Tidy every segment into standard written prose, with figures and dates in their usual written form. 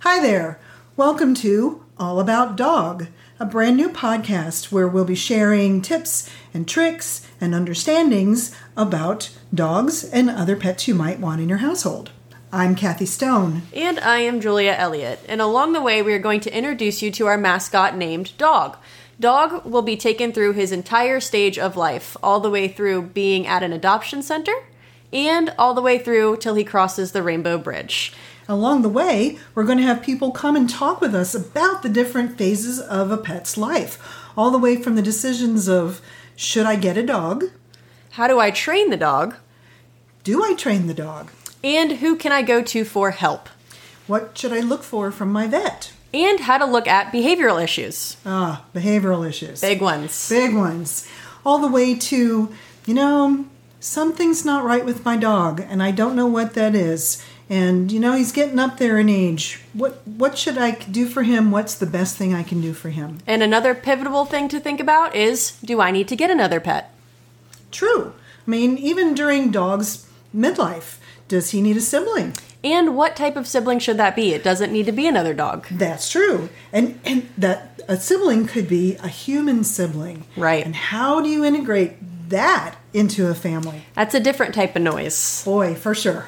Hi there. Welcome to All About Dog, a brand new podcast where we'll be sharing tips and tricks and understandings about dogs and other pets you might want in your household. I'm Kathy Stone. And I am Julia Elliott. And along the way, we are going to introduce you to our mascot named Dog. Dog will be taken through his entire stage of life, all the way through being at an adoption center, and all the way through till he crosses the Rainbow Bridge. Along the way, we're going to have people come and talk with us about the different phases of a pet's life, all the way from the decisions of, should I get a dog? How do I train the dog? Do I train the dog? And who can I go to for help? What should I look for from my vet? And how to look at behavioral issues. Behavioral issues. Big ones. Big ones. All the way to, something's not right with my dog, and I don't know what that is. And, he's getting up there in age. What should I do for him? What's the best thing I can do for him? And another pivotal thing to think about is, do I need to get another pet? True. I mean, even during dog's midlife, does he need a sibling? And what type of sibling should that be? It doesn't need to be another dog. That's true. And that a sibling could be a human sibling. Right. And how do you integrate that into a family? That's a different type of noise. Boy, for sure.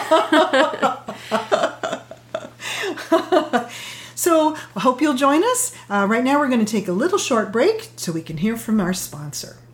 So I hope you'll join us. Right now we're going to take a little short break so we can hear from our sponsor.